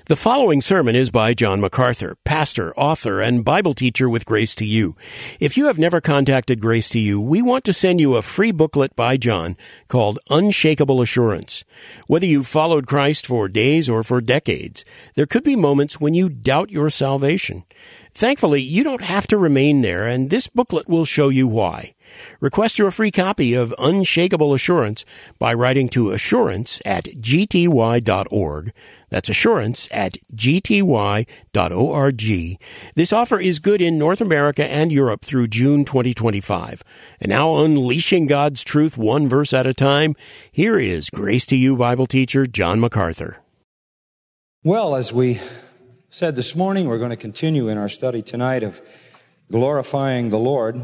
The following sermon is by John MacArthur, pastor, author, and Bible teacher with Grace to You. If you have never contacted Grace to You, we want to send you a free booklet by John called Unshakable Assurance. Whether you've followed Christ for days or for decades, there could be moments when you doubt your salvation. Thankfully, you don't have to remain there, and this booklet will show you why. Request your free copy of Unshakable Assurance by writing to assurance@gty.org. That's assurance@gty.org. This offer is good in North America and Europe through June 2025. And now, unleashing God's truth one verse at a time, here is Grace to You Bible teacher John MacArthur. Well, as we said this morning, we're going to continue in our study tonight of glorifying the Lord,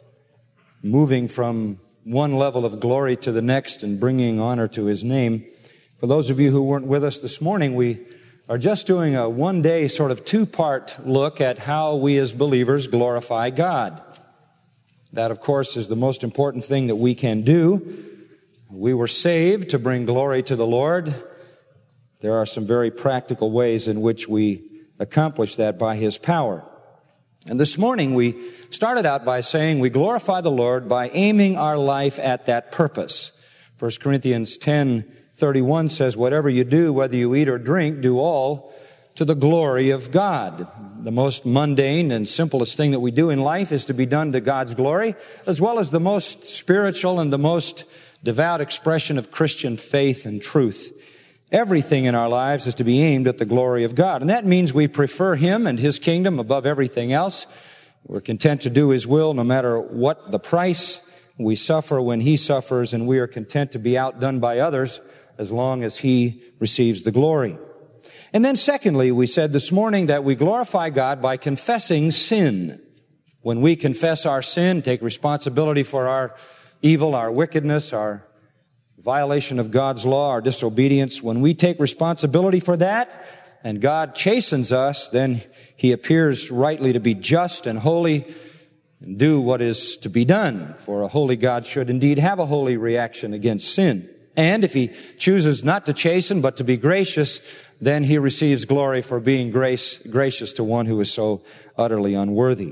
moving from one level of glory to the next and bringing honor to His name. For those of you who weren't with us this morning, we are just doing a one-day sort of two-part look at how we as believers glorify God. That, of course, is the most important thing that we can do. We were saved to bring glory to the Lord. There are some very practical ways in which we accomplish that by His power. And this morning we started out by saying we glorify the Lord by aiming our life at that purpose. 1 Corinthians 10:31 says, whatever you do, whether you eat or drink, do all to the glory of God. The most mundane and simplest thing that we do in life is to be done to God's glory, as well as the most spiritual and the most devout expression of Christian faith and truth. Everything in our lives is to be aimed at the glory of God. And that means we prefer Him and His kingdom above everything else. We're content to do His will no matter what the price. We suffer when He suffers, and we are content to be outdone by others as long as He receives the glory. And then secondly, we said this morning that we glorify God by confessing sin. When we confess our sin, take responsibility for our evil, our wickedness, our violation of God's law, our disobedience, when we take responsibility for that and God chastens us, then He appears rightly to be just and holy and do what is to be done. For a holy God should indeed have a holy reaction against sin. And if He chooses not to chasten but to be gracious, then He receives glory for being gracious to one who is so utterly unworthy.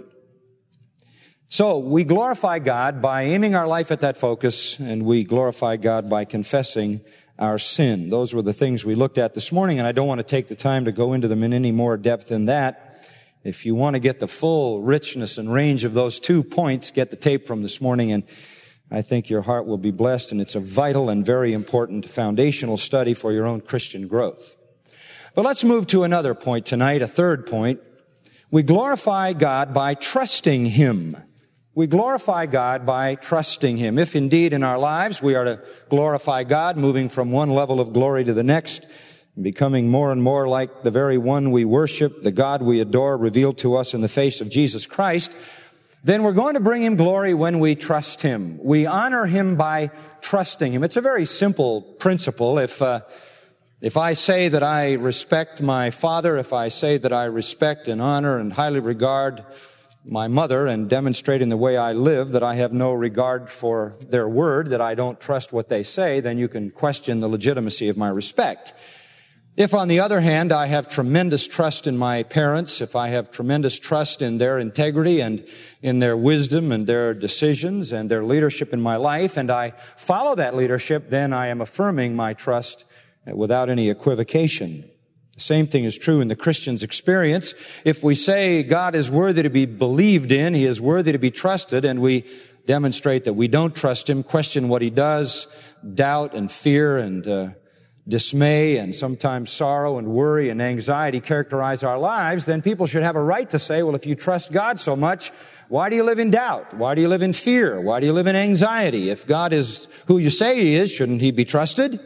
So we glorify God by aiming our life at that focus, and we glorify God by confessing our sin. Those were the things we looked at this morning, and I don't want to take the time to go into them in any more depth than that. If you want to get the full richness and range of those 2 points, get the tape from this morning, and I think your heart will be blessed, and it's a vital and very important foundational study for your own Christian growth. But let's move to another point tonight, a third point. We glorify God by trusting Him. We glorify God by trusting Him. If indeed in our lives we are to glorify God, moving from one level of glory to the next, and becoming more and more like the very one we worship, the God we adore, revealed to us in the face of Jesus Christ, then we're going to bring Him glory when we trust Him. We honor Him by trusting Him. It's a very simple principle. If I say that I respect my father, if I say that I respect and honor and highly regard my mother, and demonstrate in the way I live that I have no regard for their word, that I don't trust what they say, then you can question the legitimacy of my respect. If, on the other hand, I have tremendous trust in my parents, if I have tremendous trust in their integrity and in their wisdom and their decisions and their leadership in my life, and I follow that leadership, then I am affirming my trust without any equivocation. The same thing is true in the Christian's experience. If we say God is worthy to be believed in, He is worthy to be trusted, and we demonstrate that we don't trust Him, question what He does, doubt and fear and dismay and sometimes sorrow and worry and anxiety characterize our lives, then people should have a right to say, well, if you trust God so much, why do you live in doubt? Why do you live in fear? Why do you live in anxiety? If God is who you say He is, shouldn't He be trusted?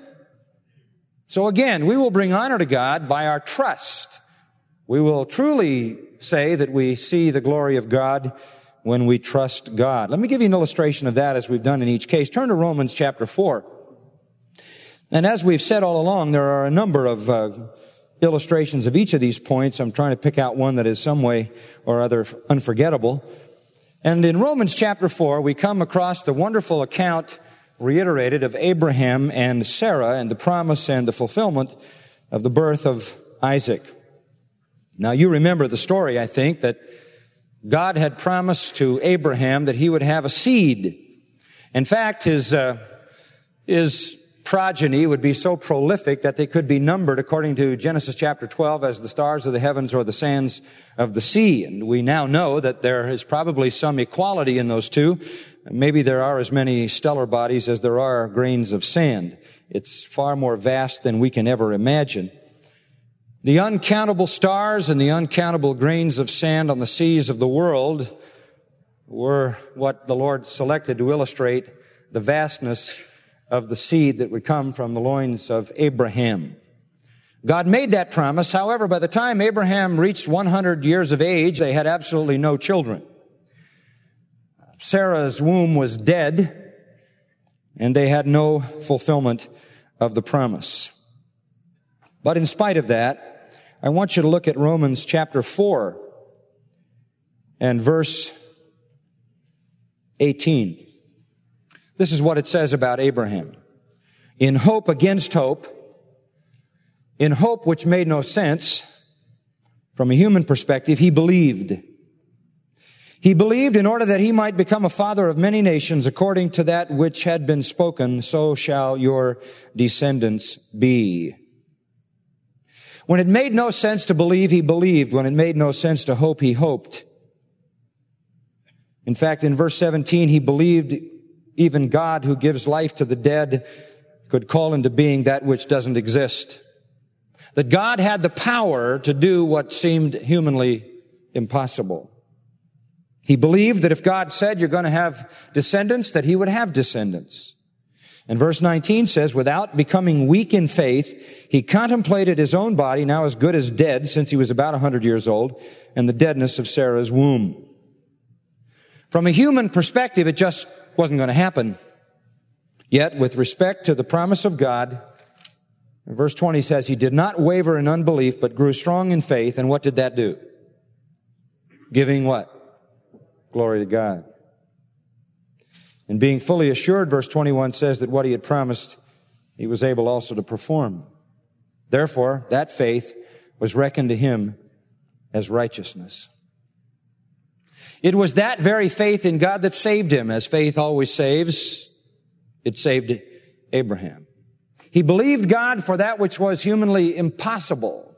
So again, we will bring honor to God by our trust. We will truly say that we see the glory of God when we trust God. Let me give you an illustration of that as we've done in each case. Turn to Romans chapter 4. And as we've said all along, there are a number of illustrations of each of these points. I'm trying to pick out one that is some way or other unforgettable. And in Romans chapter 4, we come across the wonderful account reiterated of Abraham and Sarah and the promise and the fulfillment of the birth of Isaac. Now you remember the story, I think, that God had promised to Abraham that he would have a seed. In fact, his progeny would be so prolific that they could be numbered, according to Genesis chapter 12, as the stars of the heavens or the sands of the sea. And we now know that there is probably some equality in those two. Maybe there are as many stellar bodies as there are grains of sand. It's far more vast than we can ever imagine. The uncountable stars and the uncountable grains of sand on the seas of the world were what the Lord selected to illustrate the vastness of the seed that would come from the loins of Abraham. God made that promise. However, by the time Abraham reached 100 years of age, they had absolutely no children. Sarah's womb was dead, and they had no fulfillment of the promise. But in spite of that, I want you to look at Romans chapter 4 and verse 18. This is what it says about Abraham. In hope against hope, in hope which made no sense, from a human perspective, he believed. He believed in order that he might become a father of many nations, according to that which had been spoken, so shall your descendants be. When it made no sense to believe, he believed. When it made no sense to hope, he hoped. In fact, in verse 17, he believed even God, who gives life to the dead, could call into being that which doesn't exist. That God had the power to do what seemed humanly impossible. He believed that if God said you're going to have descendants, that he would have descendants. And verse 19 says, without becoming weak in faith, he contemplated his own body, now as good as dead, since he was about 100 years old, and the deadness of Sarah's womb. From a human perspective, it just wasn't going to happen. Yet, with respect to the promise of God, verse 20 says, he did not waver in unbelief, but grew strong in faith. And what did that do? Giving what? Glory to God. And being fully assured, verse 21 says that what he had promised, he was able also to perform. Therefore, that faith was reckoned to him as righteousness. It was that very faith in God that saved him. As faith always saves, it saved Abraham. He believed God for that which was humanly impossible.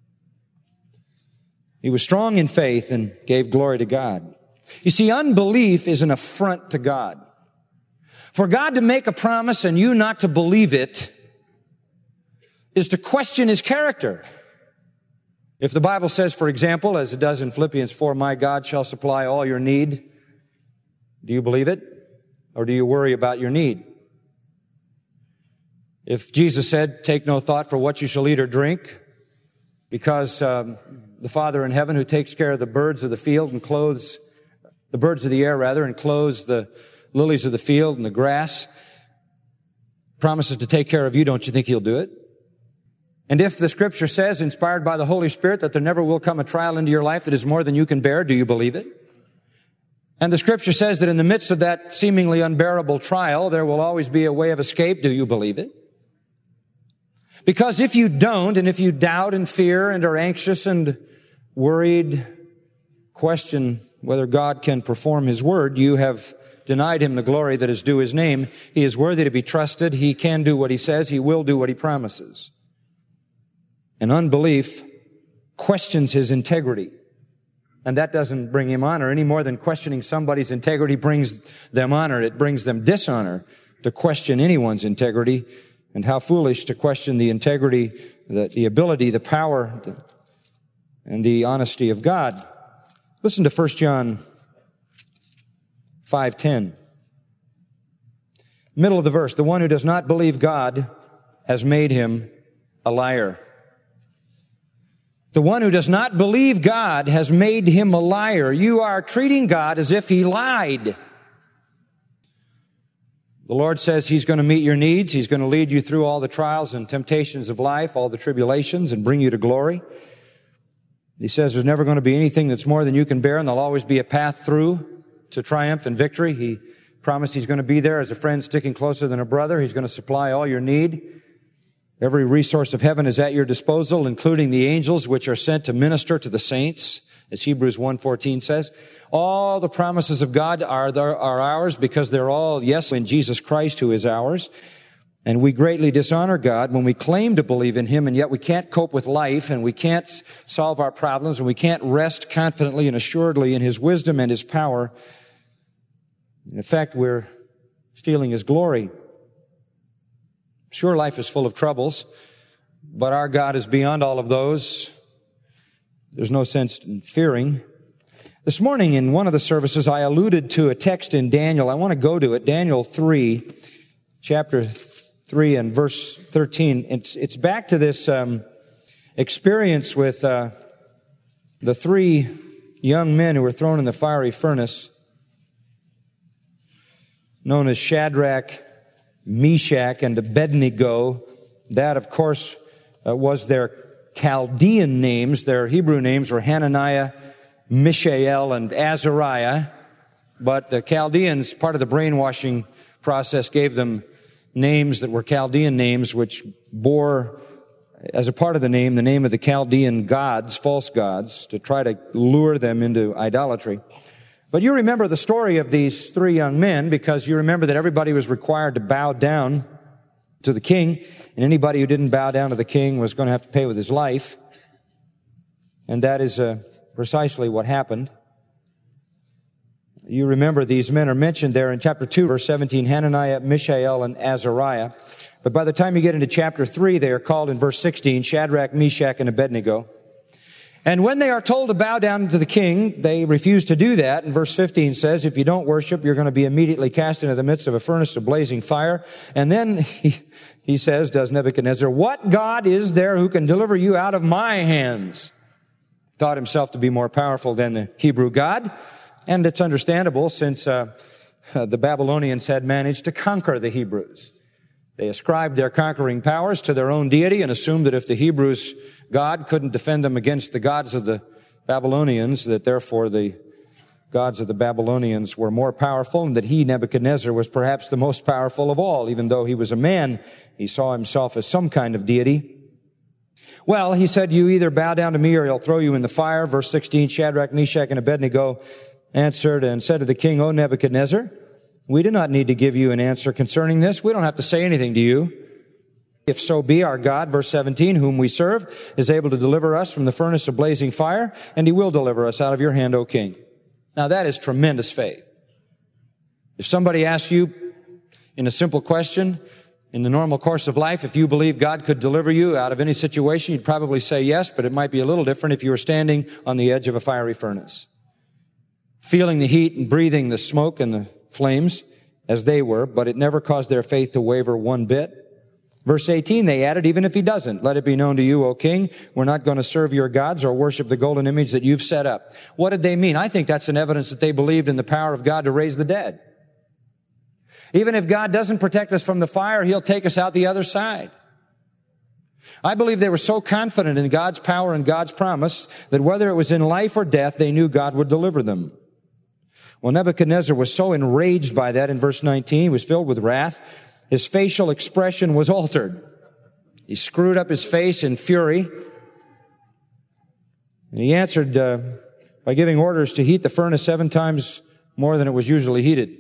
He was strong in faith and gave glory to God. You see, unbelief is an affront to God. For God to make a promise and you not to believe it is to question his character. If the Bible says, for example, as it does in Philippians 4, my God shall supply all your need, do you believe it? Or do you worry about your need? If Jesus said, take no thought for what you shall eat or drink, because the Father in heaven who takes care of the birds of the field and clothes, the birds of the air rather, and clothes the lilies of the field and the grass, promises to take care of you, don't you think he'll do it? And if the Scripture says, inspired by the Holy Spirit, that there never will come a trial into your life that is more than you can bear, do you believe it? And the Scripture says that in the midst of that seemingly unbearable trial, there will always be a way of escape, do you believe it? Because if you don't, and if you doubt and fear and are anxious and worried, question whether God can perform his word, you have denied him the glory that is due his name. He is worthy to be trusted. He can do what he says. He will do what he promises. And unbelief questions his integrity. And that doesn't bring him honor any more than questioning somebody's integrity brings them honor. It brings them dishonor to question anyone's integrity. And how foolish to question the integrity, the ability, the power, and the honesty of God. Listen to 1 John 5:10. Middle of the verse. The one who does not believe God has made him a liar. The one who does not believe God has made him a liar. You are treating God as if he lied. The Lord says he's going to meet your needs. He's going to lead you through all the trials and temptations of life, all the tribulations, and bring you to glory. He says there's never going to be anything that's more than you can bear, and there'll always be a path through to triumph and victory. He promised he's going to be there as a friend sticking closer than a brother. He's going to supply all your need. Every resource of heaven is at your disposal, including the angels which are sent to minister to the saints, as Hebrews 1:14 says. All the promises of God are ours because they're all yes in Jesus Christ who is ours. And we greatly dishonor God when we claim to believe in Him and yet we can't cope with life and we can't solve our problems and we can't rest confidently and assuredly in His wisdom and His power. In fact, we're stealing His glory. Sure, life is full of troubles, but our God is beyond all of those. There's no sense in fearing. This morning in one of the services, I alluded to a text in Daniel. I want to go to it, Daniel 3, chapter 3 and verse 13. It's back to this experience with the three young men who were thrown in the fiery furnace, known as Shadrach, Meshach, and Abednego. That, of course, was their Chaldean names. Their Hebrew names were Hananiah, Mishael, and Azariah. But the Chaldeans, part of the brainwashing process, gave them names that were Chaldean names, which bore, as a part of the name of the Chaldean gods, false gods, to try to lure them into idolatry. But you remember the story of these three young men because you remember that everybody was required to bow down to the king, and anybody who didn't bow down to the king was going to have to pay with his life. And that is precisely what happened. You remember these men are mentioned there in chapter 2, verse 17, Hananiah, Mishael, and Azariah. But by the time you get into chapter 3, they are called in verse 16, Shadrach, Meshach, and Abednego. And when they are told to bow down to the king, they refuse to do that. And verse 15 says, if you don't worship, you're going to be immediately cast into the midst of a furnace of blazing fire. And then he says, does Nebuchadnezzar, what God is there who can deliver you out of my hands? Thought himself to be more powerful than the Hebrew God. And it's understandable since the Babylonians had managed to conquer the Hebrews. They ascribed their conquering powers to their own deity and assumed that if the Hebrews' God couldn't defend them against the gods of the Babylonians, that therefore the gods of the Babylonians were more powerful and that he, Nebuchadnezzar, was perhaps the most powerful of all. Even though he was a man, he saw himself as some kind of deity. Well, he said, you either bow down to me or I'll throw you in the fire. Verse 16, Shadrach, Meshach, and Abednego answered and said to the king, O Nebuchadnezzar, we do not need to give you an answer concerning this. We don't have to say anything to you. If so be our God, verse 17, whom we serve, is able to deliver us from the furnace of blazing fire, and he will deliver us out of your hand, O king. Now that is tremendous faith. If somebody asks you in a simple question, in the normal course of life, if you believe God could deliver you out of any situation, you'd probably say yes, but it might be a little different if you were standing on the edge of a fiery furnace, feeling the heat and breathing the smoke and the flames as they were, but it never caused their faith to waver one bit. Verse 18, they added, even if he doesn't, let it be known to you, O king, we're not going to serve your gods or worship the golden image that you've set up. What did they mean? I think that's an evidence that they believed in the power of God to raise the dead. Even if God doesn't protect us from the fire, he'll take us out the other side. I believe they were so confident in God's power and God's promise that whether it was in life or death, they knew God would deliver them. Well, Nebuchadnezzar was so enraged by that in verse 19, he was filled with wrath. His facial expression was altered. He screwed up his face in fury. And he answered by giving orders to heat the furnace 7 times more than it was usually heated.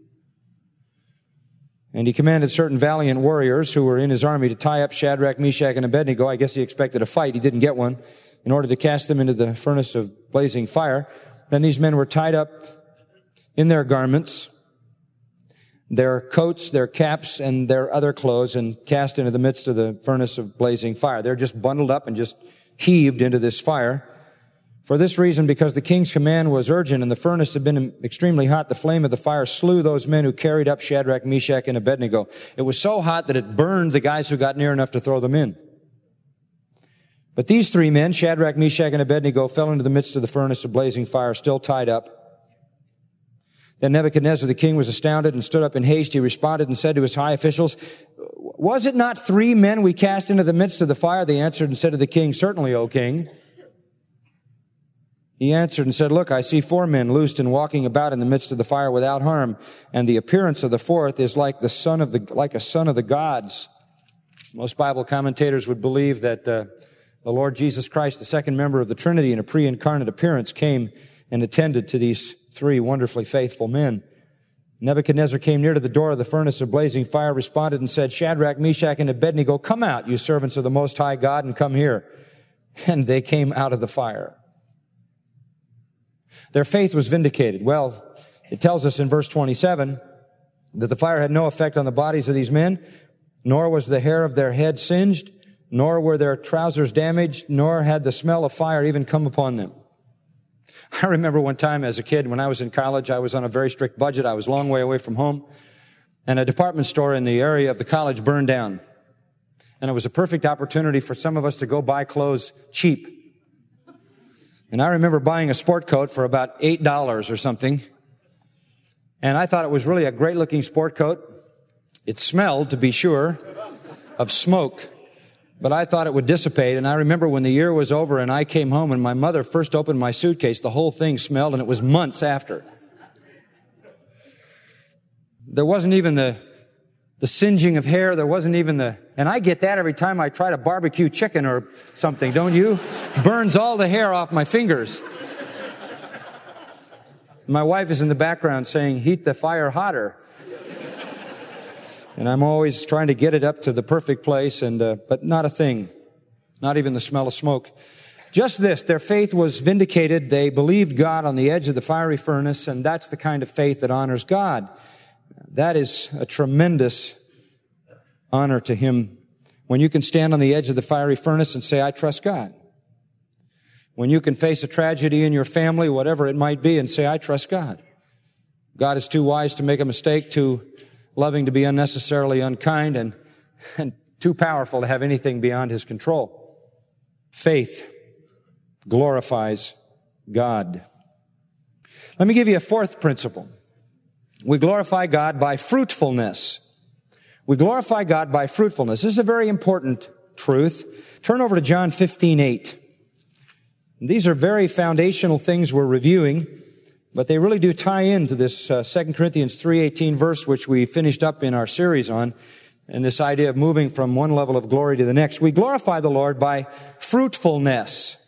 And he commanded certain valiant warriors who were in his army to tie up Shadrach, Meshach, and Abednego. I guess he expected a fight. He didn't get one, in order to cast them into the furnace of blazing fire. Then these men were tied up in their garments, their coats, their caps, and their other clothes, and cast into the midst of the furnace of blazing fire. They're just bundled up and just heaved into this fire. For this reason, because the king's command was urgent and the furnace had been extremely hot, the flame of the fire slew those men who carried up Shadrach, Meshach, and Abednego. It was so hot that it burned the guys who got near enough to throw them in. But these 3 men, Shadrach, Meshach, and Abednego, fell into the midst of the furnace of blazing fire, still tied up. Then Nebuchadnezzar the king was astounded and stood up in haste. He responded and said to his high officials, was it not 3 men we cast into the midst of the fire? They answered and said to the king, certainly, O king. He answered and said, look, I see 4 men loosed and walking about in the midst of the fire without harm, and the appearance of the 4th is like a son of the gods. Most Bible commentators would believe that the Lord Jesus Christ, the second member of the Trinity in a pre-incarnate appearance, came and attended to these three wonderfully faithful men. Nebuchadnezzar came near to the door of the furnace of blazing fire, responded and said, Shadrach, Meshach, and Abednego, come out, you servants of the Most High God, and come here. And they came out of the fire. Their faith was vindicated. Well, it tells us in verse 27 that the fire had no effect on the bodies of these men, nor was the hair of their head singed, nor were their trousers damaged, nor had the smell of fire even come upon them. I remember one time as a kid, when I was in college, I was on a very strict budget. I was a long way away from home, and a department store in the area of the college burned down. And it was a perfect opportunity for some of us to go buy clothes cheap. And I remember buying a sport coat for about $8 or something. And I thought it was really a great-looking sport coat. It smelled, to be sure, of smoke. But I thought it would dissipate. And I remember when the year was over and I came home and my mother first opened my suitcase, the whole thing smelled, and it was months after. There wasn't even the singeing of hair. There wasn't even and I get that every time I try to barbecue chicken or something, don't you? Burns all the hair off my fingers. My wife is in the background saying, heat the fire hotter. And I'm always trying to get it up to the perfect place, but not a thing. Not even the smell of smoke. Just this, their faith was vindicated. They believed God on the edge of the fiery furnace, and that's the kind of faith that honors God. That is a tremendous honor to Him. When you can stand on the edge of the fiery furnace and say, I trust God. When you can face a tragedy in your family, whatever it might be, and say, I trust God. God is too wise to make a mistake, too loving to be unnecessarily unkind, and too powerful to have anything beyond His control. Faith glorifies God. Let me give you a fourth principle. We glorify God by fruitfulness. We glorify God by fruitfulness. This is a very important truth. Turn over to John 15:8. These are very foundational things we're reviewing, but they really do tie into this 2 Corinthians 3:18 verse, which we finished up in our series on, and this idea of moving from one level of glory to the next. We glorify the Lord by fruitfulness.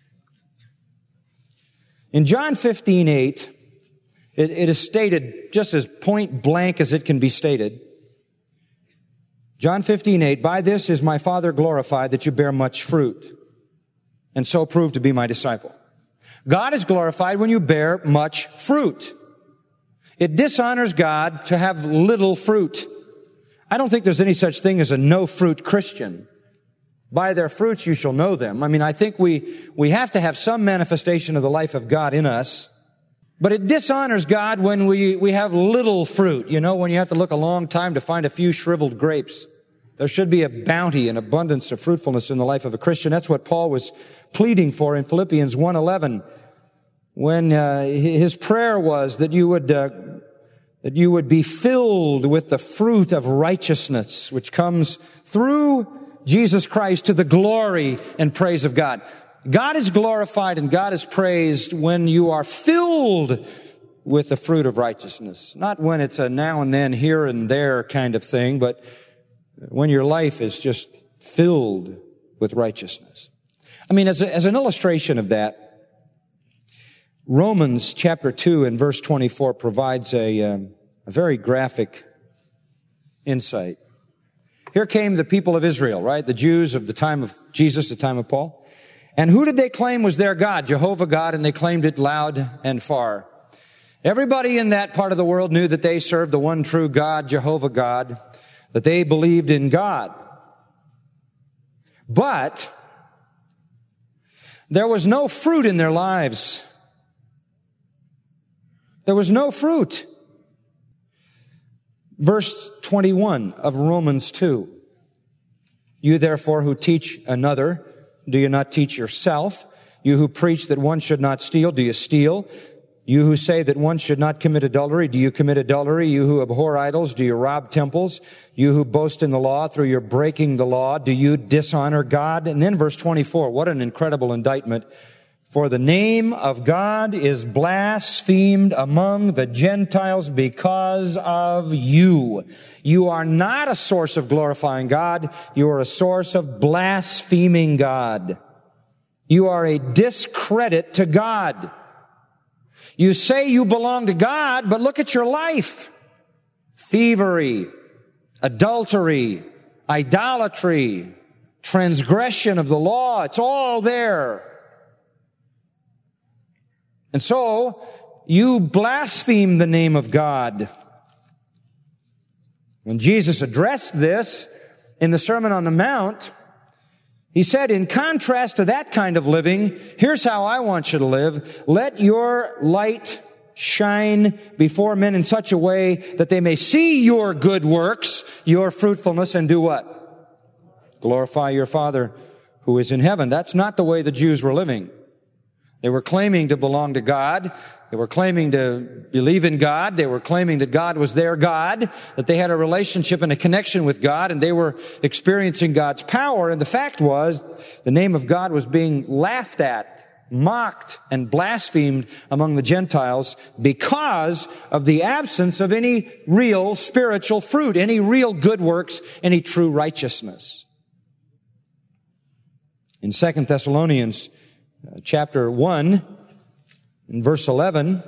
In John 15:8, it is stated just as point blank as it can be stated. John 15:8, by this is my Father glorified, that you bear much fruit, and so prove to be my disciple. God is glorified when you bear much fruit. It dishonors God to have little fruit. I don't think there's any such thing as a no-fruit Christian. By their fruits you shall know them. I mean, I think we have to have some manifestation of the life of God in us. But it dishonors God when we have little fruit. You know, when you have to look a long time to find a few shriveled grapes. There should be a bounty and abundance of fruitfulness in the life of a Christian. That's what Paul was pleading for in Philippians 1:11, when his prayer was that you would be filled with the fruit of righteousness, which comes through Jesus Christ to the glory and praise of God. God is glorified and God is praised when you are filled with the fruit of righteousness. Not when it's a now and then, here and there kind of thing, but when your life is just filled with righteousness. I mean, as an illustration of that, Romans chapter 2 and verse 24 provides a very graphic insight. Here came the people of Israel, right? The Jews of the time of Jesus, the time of Paul. And who did they claim was their God? Jehovah God, and they claimed it loud and far. Everybody in that part of the world knew that they served the one true God, Jehovah God, that they believed in God. But there was no fruit in their lives. There was no fruit. Verse 21 of Romans 2. You therefore who teach another, do you not teach yourself? You who preach that one should not steal, do you steal? You who say that one should not commit adultery, do you commit adultery? You who abhor idols, do you rob temples? You who boast in the law, through your breaking the law, do you dishonor God? And then verse 24, what an incredible indictment For the name of God is blasphemed among the Gentiles because of you. You are not a source of glorifying God. You are a source of blaspheming God. You are a discredit to God. You say you belong to God, but look at your life. Thievery, adultery, idolatry, transgression of the law. It's all there. And so, you blaspheme the name of God. When Jesus addressed this in the Sermon on the Mount, He said, in contrast to that kind of living, here's how I want you to live. Let your light shine before men in such a way that they may see your good works, your fruitfulness, and do what? Glorify your Father who is in heaven. That's not the way the Jews were living. They were claiming to belong to God. They were claiming to believe in God. They were claiming that God was their God, that they had a relationship and a connection with God, and they were experiencing God's power. And the fact was, the name of God was being laughed at, mocked, and blasphemed among the Gentiles because of the absence of any real spiritual fruit, any real good works, any true righteousness. In 2 Thessalonians chapter 1, in verse 11,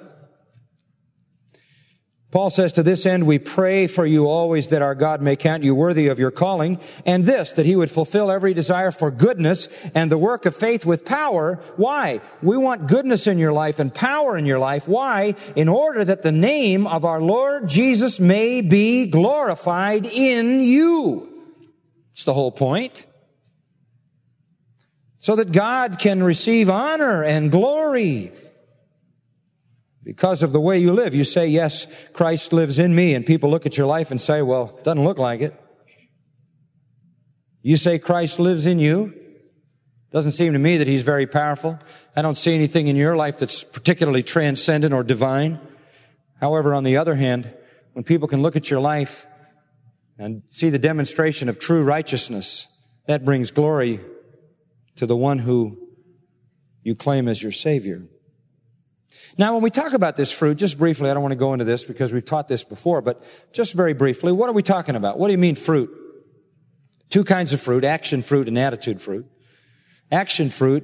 Paul says, to this end we pray for you always that our God may count you worthy of your calling, and this, that He would fulfill every desire for goodness and the work of faith with power. Why? We want goodness in your life and power in your life. Why? In order that the name of our Lord Jesus may be glorified in you. It's the whole point. So that God can receive honor and glory because of the way you live. You say, yes, Christ lives in me, and people look at your life and say, well, it doesn't look like it. You say Christ lives in you. Doesn't seem to me that He's very powerful. I don't see anything in your life that's particularly transcendent or divine. However, on the other hand, when people can look at your life and see the demonstration of true righteousness, that brings glory to the one who you claim as your Savior. Now, when we talk about this fruit, just briefly, I don't want to go into this because we've taught this before, but just very briefly, what are we talking about? What do you mean fruit? Two kinds of fruit, action fruit and attitude fruit. Action fruit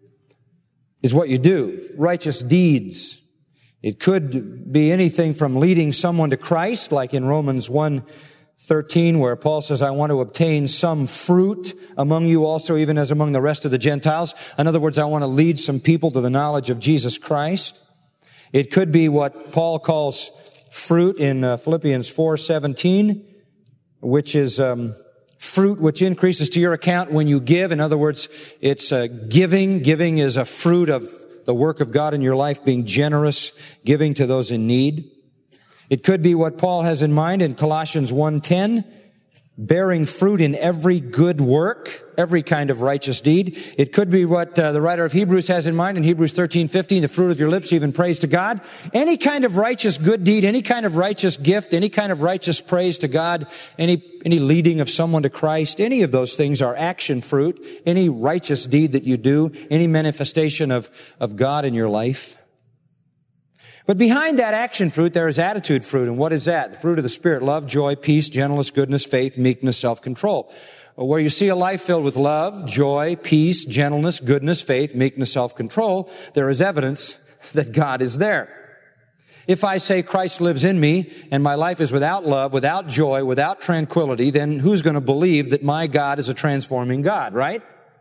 is what you do, righteous deeds. It could be anything from leading someone to Christ, like in Romans 1:13, where Paul says, I want to obtain some fruit among you also, even as among the rest of the Gentiles. In other words, I want to lead some people to the knowledge of Jesus Christ. It could be what Paul calls fruit in Philippians 4:17, which is fruit which increases to your account when you give. In other words, it's giving. Giving is a fruit of the work of God in your life, being generous, giving to those in need. It could be what Paul has in mind in Colossians 1:10, bearing fruit in every good work, every kind of righteous deed. It could be what the writer of Hebrews has in mind in Hebrews 13:15, the fruit of your lips, even praise to God. Any kind of righteous good deed, any kind of righteous gift, any kind of righteous praise to God, any leading of someone to Christ, any of those things are action fruit. Any righteous deed that you do, any manifestation of God in your life. But behind that action fruit, there is attitude fruit. And what is that? The fruit of the Spirit: love, joy, peace, gentleness, goodness, faith, meekness, self-control. Where you see a life filled with love, joy, peace, gentleness, goodness, faith, meekness, self-control, there is evidence that God is there. If I say Christ lives in me and my life is without love, without joy, without tranquility, then who's going to believe that my God is a transforming God, right?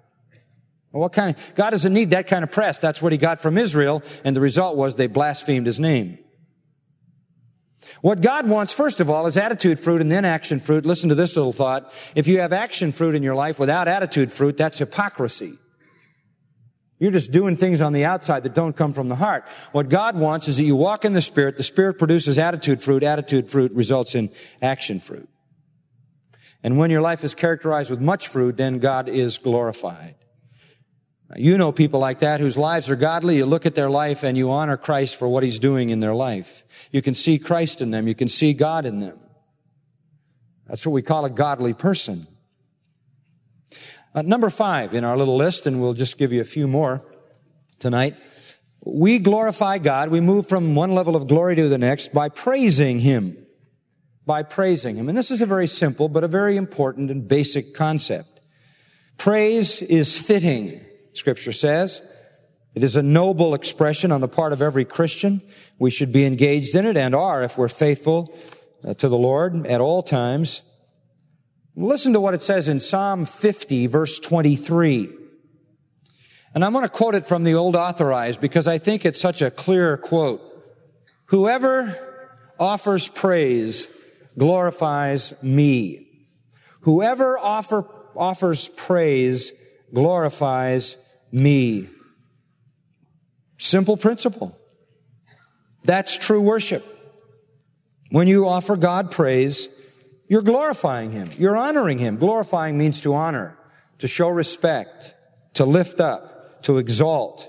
God doesn't need that kind of press. That's what He got from Israel, and the result was they blasphemed His name. What God wants, first of all, is attitude fruit and then action fruit. Listen to this little thought. If you have action fruit in your life without attitude fruit, that's hypocrisy. You're just doing things on the outside that don't come from the heart. What God wants is that you walk in the Spirit produces attitude fruit results in action fruit. And when your life is characterized with much fruit, then God is glorified. You know people like that whose lives are godly. You look at their life and you honor Christ for what He's doing in their life. You can see Christ in them. You can see God in them. That's what we call a godly person. Number 5 in our little list, and we'll just give you a few more. tonight. We glorify God. We move from one level of glory to the next by praising Him. By praising Him. And this is a very simple but a very important and basic concept. Praise is fitting, Scripture says. It is a noble expression on the part of every Christian. We should be engaged in it and are if we're faithful to the Lord at all times. Listen to what it says in Psalm 50, verse 23. And I'm going to quote it from the Old Authorized because I think it's such a clear quote. Whoever offers praise glorifies me. Whoever offers praise glorifies me. Simple principle. That's true worship. When you offer God praise, you're glorifying Him. You're honoring Him. Glorifying means to honor, to show respect, to lift up, to exalt.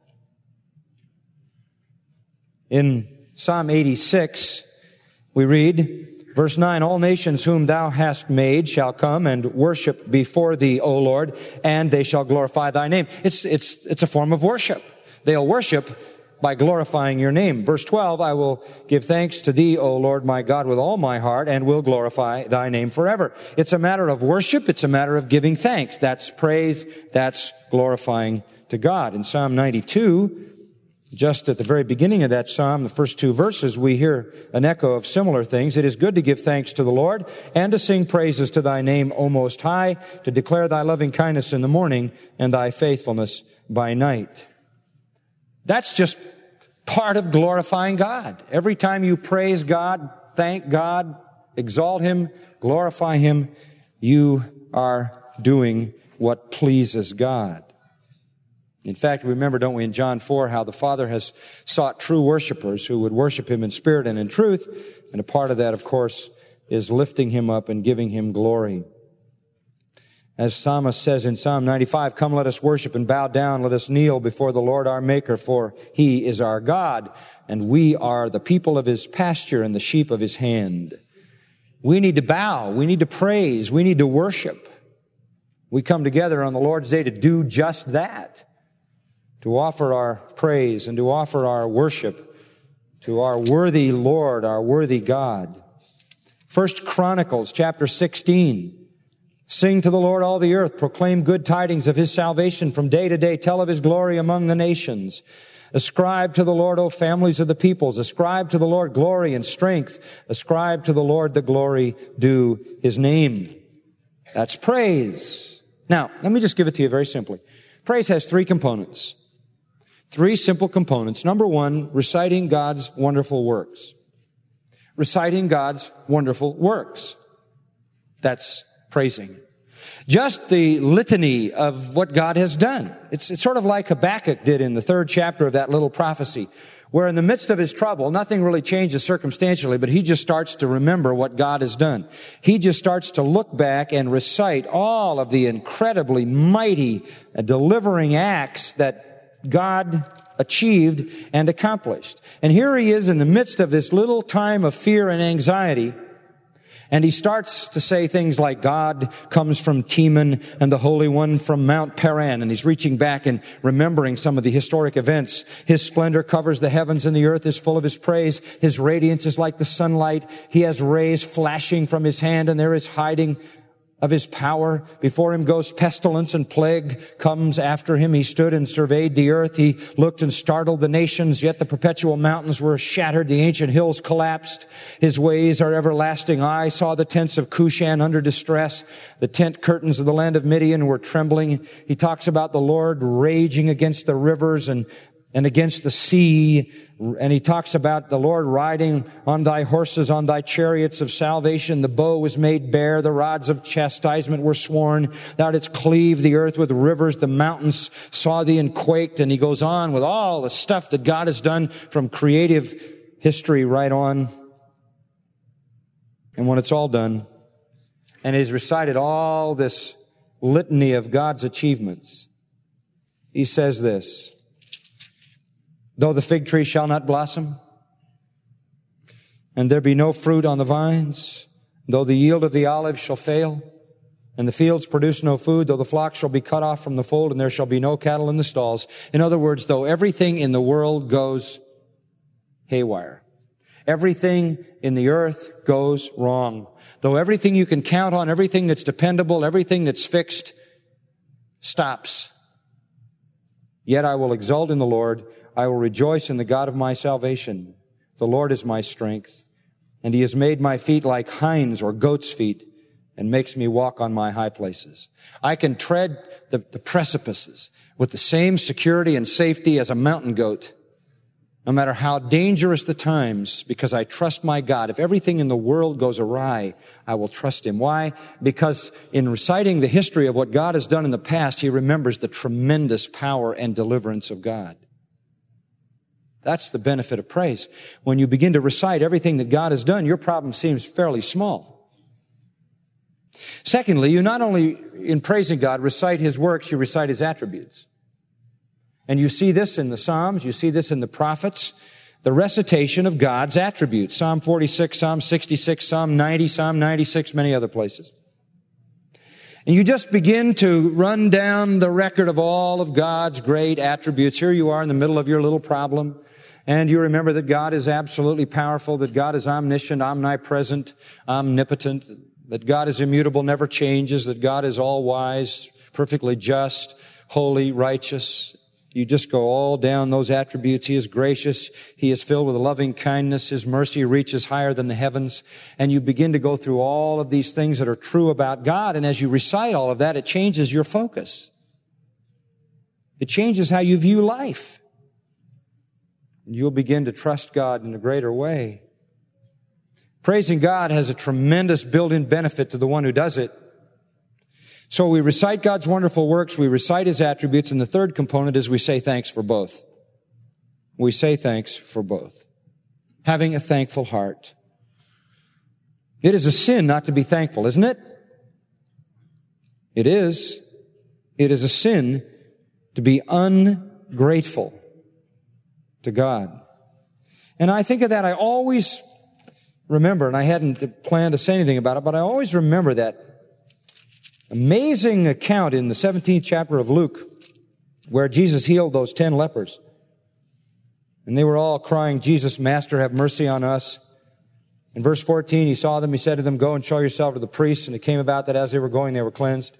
In Psalm 86, we read, verse 9, all nations whom thou hast made shall come and worship before thee, O Lord, and they shall glorify thy name. It's a form of worship. They'll worship by glorifying your name. Verse 12, I will give thanks to thee, O Lord my God, with all my heart, and will glorify thy name forever. It's a matter of worship. It's a matter of giving thanks. That's praise. That's glorifying to God. In Psalm 92, just at the very beginning of that psalm, the first two verses, we hear an echo of similar things. It is good to give thanks to the Lord and to sing praises to thy name, O Most High, to declare thy loving kindness in the morning and thy faithfulness by night. That's just part of glorifying God. Every time you praise God, thank God, exalt Him, glorify Him, you are doing what pleases God. In fact, remember, don't we, in John 4, how the Father has sought true worshipers who would worship Him in spirit and in truth. And a part of that, of course, is lifting Him up and giving Him glory. As Psalmist says in Psalm 95, come let us worship and bow down, let us kneel before the Lord our Maker, for He is our God, and we are the people of His pasture and the sheep of His hand. We need to bow, we need to praise, we need to worship. We come together on the Lord's Day to do just that, to offer our praise and to offer our worship to our worthy Lord, our worthy God. 1 Chronicles chapter 16, sing to the Lord all the earth, proclaim good tidings of His salvation from day to day, tell of His glory among the nations. Ascribe to the Lord, O families of the peoples. Ascribe to the Lord glory and strength. Ascribe to the Lord the glory due His name. That's praise. Now, let me just give it to you very simply. Praise has three components. Three simple components. Number one, reciting God's wonderful works. Reciting God's wonderful works. That's praising. Just the litany of what God has done. It's sort of like Habakkuk did in the 3rd chapter of that little prophecy, where in the midst of his trouble, nothing really changes circumstantially, but he just starts to remember what God has done. He just starts to look back and recite all of the incredibly mighty delivering acts that God achieved and accomplished. And here he is in the midst of this little time of fear and anxiety, and he starts to say things like, God comes from Teman and the Holy One from Mount Paran. And he's reaching back and remembering some of the historic events. His splendor covers the heavens and the earth is full of His praise. His radiance is like the sunlight. He has rays flashing from His hand, and there is hiding of His power. Before Him goes pestilence, and plague comes after Him. He stood and surveyed the earth. He looked and startled the nations, yet the perpetual mountains were shattered. The ancient hills collapsed. His ways are everlasting. I saw the tents of Cushan under distress. The tent curtains of the land of Midian were trembling. He talks about the Lord raging against the rivers and against the sea. And he talks about the Lord riding on thy horses, on thy chariots of salvation. The bow was made bare. The rods of chastisement were sworn. Thou didst cleave the earth with rivers. The mountains saw thee and quaked. And he goes on with all the stuff that God has done from creative history right on. And when it's all done, and he's recited all this litany of God's achievements, he says this, though the fig tree shall not blossom, and there be no fruit on the vines, though the yield of the olive shall fail, And the fields produce no food, though the flock shall be cut off from the fold, and there shall be no cattle in the stalls. In other words, though everything in the world goes haywire, everything in the earth goes wrong, though everything you can count on, everything that's dependable, everything that's fixed, stops, yet I will exult in the Lord. I will rejoice in the God of my salvation. The Lord is my strength, and He has made my feet like hinds or goats' feet, and makes me walk on my high places. I can tread the precipices with the same security and safety as a mountain goat, no matter how dangerous the times, because I trust my God. If everything in the world goes awry, I will trust Him. Why? Because in reciting the history of what God has done in the past, he remembers the tremendous power and deliverance of God. That's the benefit of praise. When you begin to recite everything that God has done, your problem seems fairly small. Secondly, you not only, in praising God, recite His works, you recite His attributes. And you see this in the Psalms, you see this in the prophets, the recitation of God's attributes. Psalm 46, Psalm 66, Psalm 90, Psalm 96, many other places. And you just begin to run down the record of all of God's great attributes. Here you are in the middle of your little problem, and you remember that God is absolutely powerful, that God is omniscient, omnipresent, omnipotent, that God is immutable, never changes, that God is all-wise, perfectly just, holy, righteous. You just go all down those attributes. He is gracious. He is filled with loving kindness. His mercy reaches higher than the heavens. And you begin to go through all of these things that are true about God. And as you recite all of that, it changes your focus. It changes how you view life. And you'll begin to trust God in a greater way. Praising God has a tremendous built-in benefit to the one who does it. So we recite God's wonderful works, we recite His attributes, and the third component is we say thanks for both. We say thanks for both. Having a thankful heart. It is a sin not to be thankful, isn't it? It is. It is a sin to be ungrateful to God. And I think of that, I always remember, and I hadn't planned to say anything about it, but I always remember that amazing account in the 17th chapter of Luke where Jesus healed those 10 lepers. And they were all crying, Jesus, Master, have mercy on us. In verse 14, He saw them, He said to them, go and show yourself to the priests. And it came about that as they were going, they were cleansed.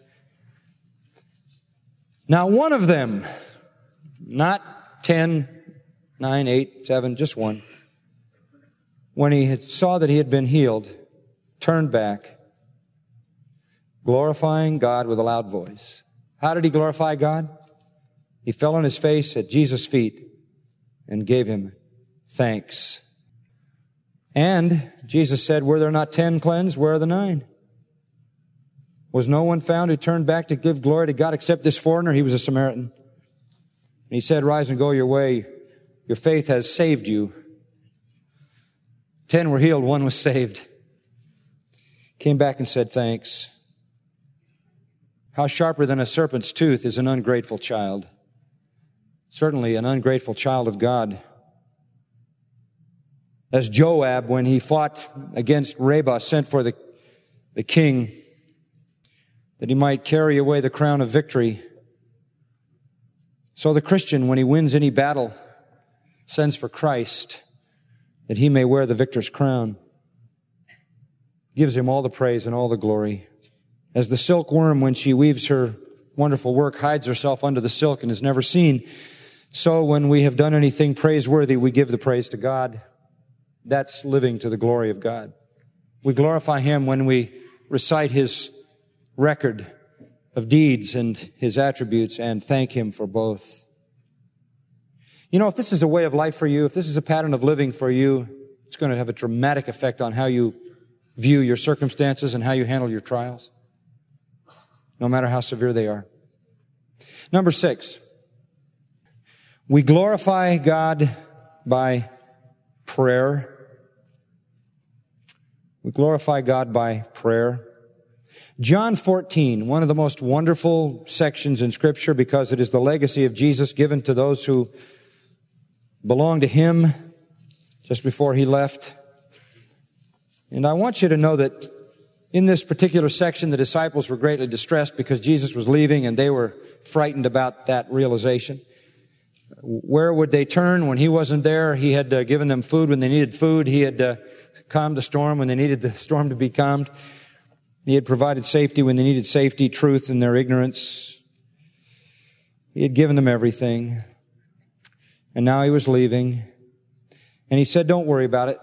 Now one of them, not 10, 9, 8, 7, just one, when he saw that he had been healed, turned back, glorifying God with a loud voice. How did he glorify God? He fell on his face at Jesus' feet and gave Him thanks. And Jesus said, were there not 10 cleansed? Where are the 9? Was no one found who turned back to give glory to God except this foreigner? He was a Samaritan. And He said, rise and go your way. Your faith has saved you. 10 were healed, 1 was saved. Came back and said thanks. How sharper than a serpent's tooth is an ungrateful child. Certainly an ungrateful child of God. As Joab, when he fought against Rabbah, sent for the king that he might carry away the crown of victory. So the Christian, when he wins any battle, sends for Christ that he may wear the victor's crown. Gives Him all the praise and all the glory. As the silkworm, when she weaves her wonderful work, hides herself under the silk and is never seen, so when we have done anything praiseworthy, we give the praise to God. That's living to the glory of God. We glorify Him when we recite His record of deeds and His attributes and thank Him for both. You know, if this is a way of life for you, if this is a pattern of living for you, it's going to have a dramatic effect on how you view your circumstances and how you handle your trials, no matter how severe they are. Number 6, we glorify God by prayer. We glorify God by prayer. John 14, one of the most wonderful sections in Scripture because it is the legacy of Jesus given to those who belong to Him just before He left. And I want you to know that In this particular section, the disciples were greatly distressed because Jesus was leaving and they were frightened about that realization. Where would they turn when he wasn't there? He had given them food when they needed food. He had calmed the storm when they needed the storm to be calmed. He had provided safety when they needed safety, truth in their ignorance. He had given them everything. And now he was leaving. And he said, don't worry about it.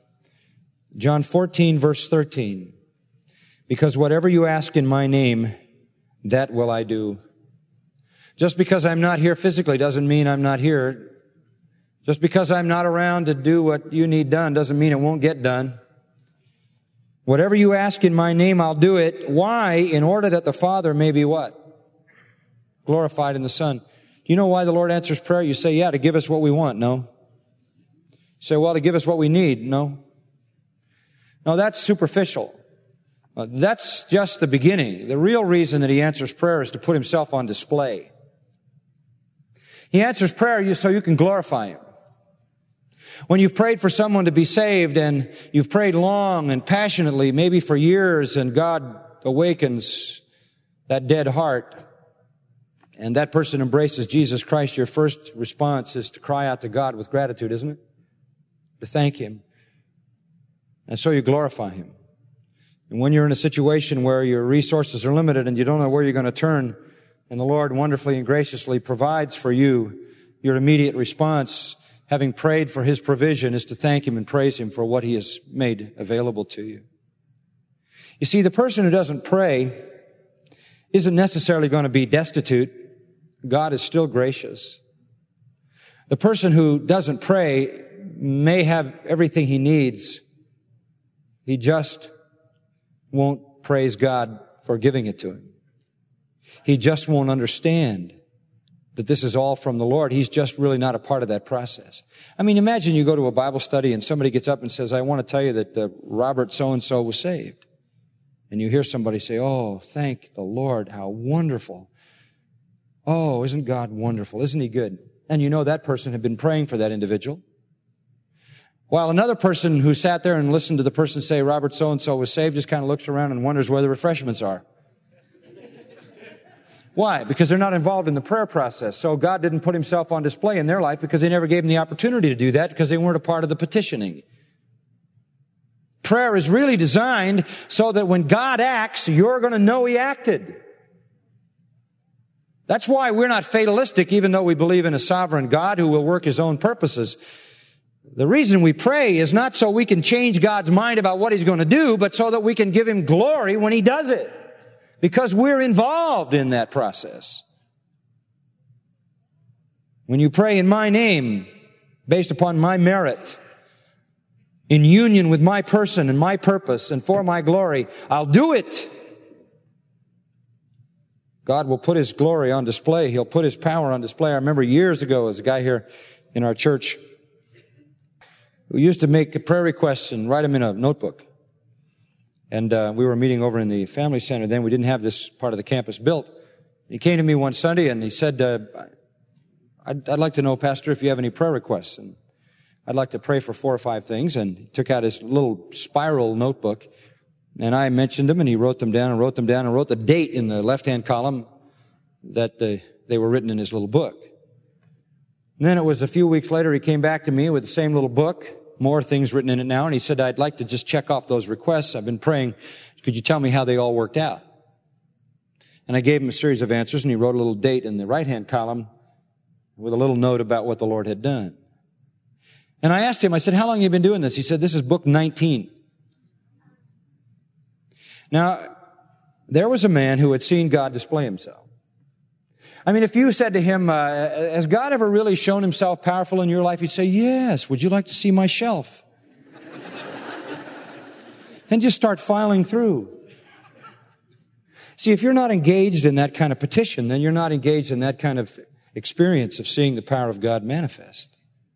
John 14, verse 13. Because whatever you ask in my name, that will I do. Just because I'm not here physically doesn't mean I'm not here. Just because I'm not around to do what you need done doesn't mean it won't get done. Whatever you ask in my name, I'll do it. Why? In order that the Father may be what? Glorified in the Son. Do you know why the Lord answers prayer? You say, yeah, to give us what we want. No. You say, well, to give us what we need. No. No, that's superficial. That's just the beginning. The real reason that he answers prayer is to put himself on display. He answers prayer so you can glorify him. When you've prayed for someone to be saved and you've prayed long and passionately, maybe for years, and God awakens that dead heart and that person embraces Jesus Christ, your first response is to cry out to God with gratitude, isn't it? To thank him. And so you glorify him. And when you're in a situation where your resources are limited and you don't know where you're going to turn, and the Lord wonderfully and graciously provides for you, your immediate response, having prayed for his provision, is to thank him and praise him for what he has made available to you. You see, the person who doesn't pray isn't necessarily going to be destitute. God is still gracious. The person who doesn't pray may have everything he needs. He just won't praise God for giving it to him. He just won't understand that this is all from the Lord. He's just really not a part of that process. I mean, imagine you go to a Bible study and somebody gets up and says, I want to tell you that Robert so-and-so was saved. And you hear somebody say, oh, thank the Lord, how wonderful. Oh, isn't God wonderful? Isn't he good? And you know that person had been praying for that individual. While another person who sat there and listened to the person say, Robert so-and-so was saved, just kind of looks around and wonders where the refreshments are. Why? Because they're not involved in the prayer process. So God didn't put himself on display in their life because they never gave them the opportunity to do that because they weren't a part of the petitioning. Prayer is really designed so that when God acts, you're going to know he acted. That's why we're not fatalistic, even though we believe in a sovereign God who will work his own purposes. The reason we pray is not so we can change God's mind about what he's going to do, but so that we can give him glory when he does it. Because we're involved in that process. When you pray in my name, based upon my merit, in union with my person and my purpose and for my glory, I'll do it. God will put his glory on display. He'll put his power on display. I remember years ago, there was a guy here in our church who used to make prayer requests and write them in a notebook. And we were meeting over in the family center then. We didn't have this part of the campus built. He came to me one Sunday and he said, I'd like to know, Pastor, if you have any prayer requests. And I'd like to pray for 4 or 5 things. And he took out his little spiral notebook. And I mentioned them and he wrote them down and wrote them down and wrote the date in the left-hand column that they were written in his little book. And then it was a few weeks later he came back to me with the same little book. More things written in it now, and he said, I'd like to just check off those requests. I've been praying. Could you tell me how they all worked out? And I gave him a series of answers, and he wrote a little date in the right-hand column with a little note about what the Lord had done. And I asked him, I said, how long have you been doing this? He said, this is book 19. Now, there was a man who had seen God display himself. I mean, if you said to him, has God ever really shown himself powerful in your life? He'd say, yes. Would you like to see my shelf? And just start filing through. See, if you're not engaged in that kind of petition, then you're not engaged in that kind of experience of seeing the power of God manifest.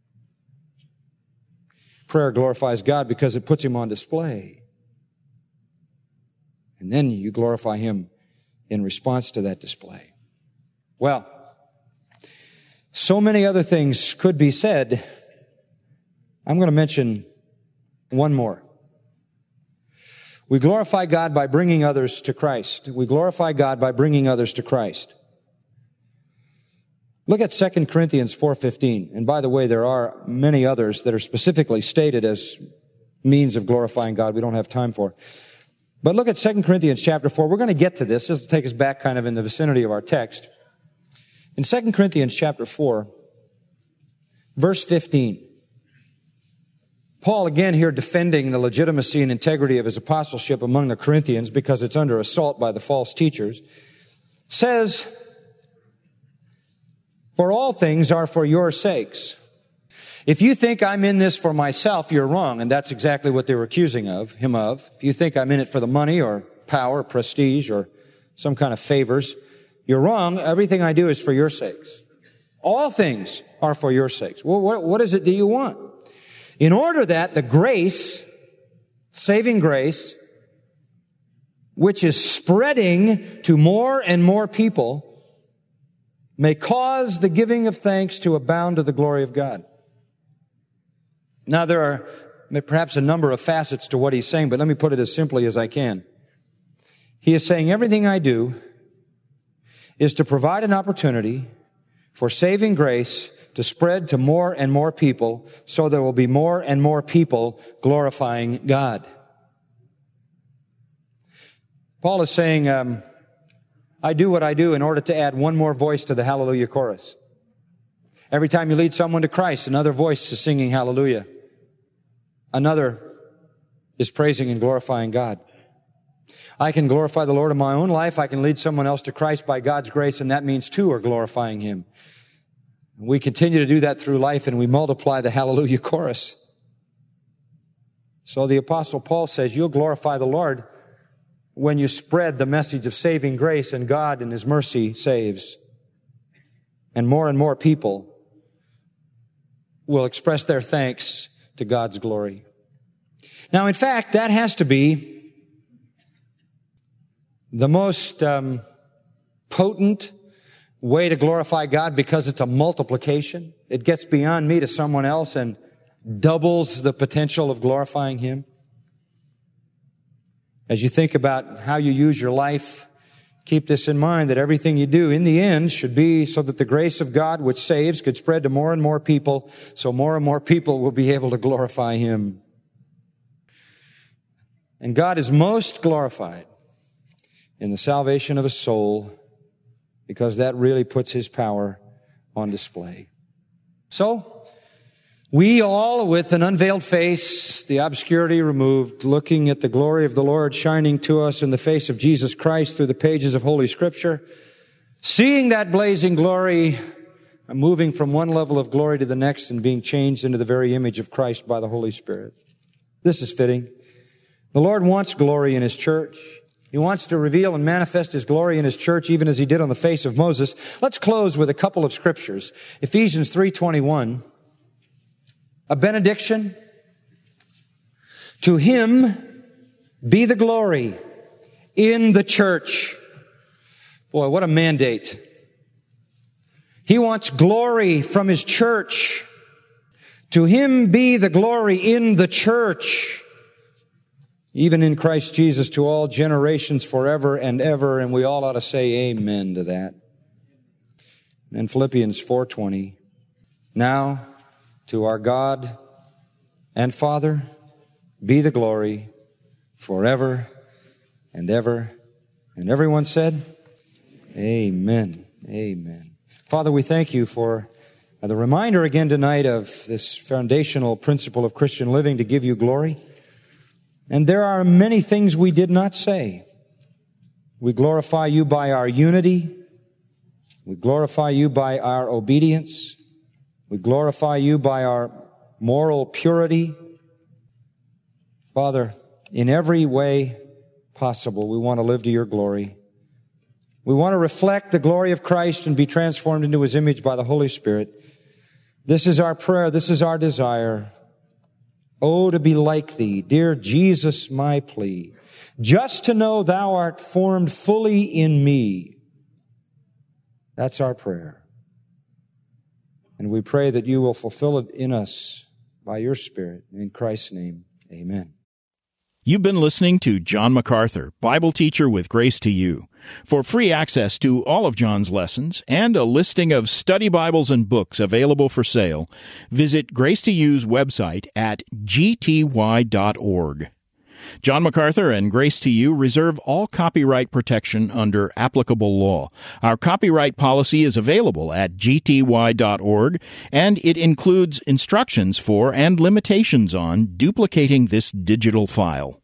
Prayer glorifies God because it puts him on display. And then you glorify him in response to that display. Well, so many other things could be said. I'm going to mention one more. We glorify God by bringing others to Christ. We glorify God by bringing others to Christ. Look at 2 Corinthians 4:15. And by the way, there are many others that are specifically stated as means of glorifying God we don't have time for. But look at 2 Corinthians chapter 4. We're going to get to this. This will take us back kind of in the vicinity of our text. In 2 Corinthians chapter 4, verse 15, Paul again here defending the legitimacy and integrity of his apostleship among the Corinthians because it's under assault by the false teachers, says, "For all things are for your sakes." If you think I'm in this for myself, you're wrong, and that's exactly what they were accusing him of. If you think I'm in it for the money or power, prestige, or some kind of favors, you're wrong. Everything I do is for your sakes. All things are for your sakes. Well, what is it do you want? In order that the grace, saving grace, which is spreading to more and more people, may cause the giving of thanks to abound to the glory of God. Now, there are perhaps a number of facets to what he's saying, but let me put it as simply as I can. He is saying everything I do is to provide an opportunity for saving grace to spread to more and more people, so there will be more and more people glorifying God. Paul is saying, I do what I do in order to add one more voice to the hallelujah chorus. Every time you lead someone to Christ, another voice is singing hallelujah. Another is praising and glorifying God. I can glorify the Lord in my own life. I can lead someone else to Christ by God's grace, and that means two are glorifying Him. We continue to do that through life, and we multiply the hallelujah chorus. So the Apostle Paul says, you'll glorify the Lord when you spread the message of saving grace, and God in His mercy saves. And more people will express their thanks to God's glory. Now, in fact, that has to be the most potent way to glorify God, because it's a multiplication. It gets beyond me to someone else and doubles the potential of glorifying Him. As you think about how you use your life, keep this in mind, that everything you do in the end should be so that the grace of God, which saves, could spread to more and more people, so more and more people will be able to glorify Him. And God is most glorified in the salvation of a soul, because that really puts His power on display. So, we all, with an unveiled face, the obscurity removed, looking at the glory of the Lord shining to us in the face of Jesus Christ through the pages of Holy Scripture, seeing that blazing glory, moving from one level of glory to the next and being changed into the very image of Christ by the Holy Spirit. This is fitting. The Lord wants glory in His church. He wants to reveal and manifest His glory in His church, even as He did on the face of Moses. Let's close with a couple of scriptures. Ephesians 3:21. A benediction. To Him be the glory in the church. Boy, what a mandate. He wants glory from His church. To Him be the glory in the church, even in Christ Jesus, to all generations forever and ever. And we all ought to say amen to that. And Philippians 4:20. Now, to our God and Father be the glory forever and ever. And everyone said, amen. Amen. Father, we thank You for the reminder again tonight of this foundational principle of Christian living, to give You glory. And there are many things we did not say. We glorify You by our unity. We glorify You by our obedience. We glorify You by our moral purity. Father, in every way possible, we want to live to Your glory. We want to reflect the glory of Christ and be transformed into His image by the Holy Spirit. This is our prayer. This is our desire. Oh, to be like Thee, dear Jesus, my plea, just to know Thou art formed fully in me. That's our prayer. And we pray that You will fulfill it in us by Your Spirit. In Christ's name, amen. You've been listening to John MacArthur, Bible teacher with Grace to You. For free access to all of John's lessons and a listing of study Bibles and books available for sale, visit Grace to You's website at gty.org. John MacArthur and Grace to You reserve all copyright protection under applicable law. Our copyright policy is available at gty.org, and it includes instructions for and limitations on duplicating this digital file.